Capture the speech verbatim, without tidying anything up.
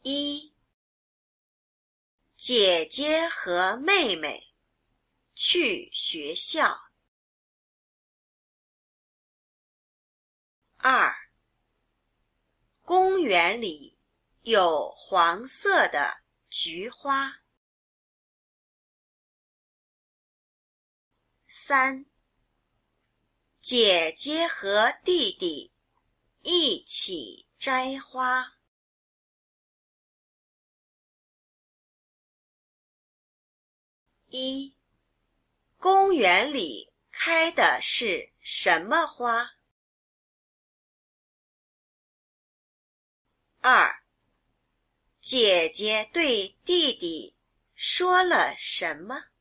一、姐姐和妹妹去学校。二、公园里有黄色的菊花。三、姐姐和弟弟一起摘花。一、公园里开的是什么花？二、姐姐对弟弟说了什么？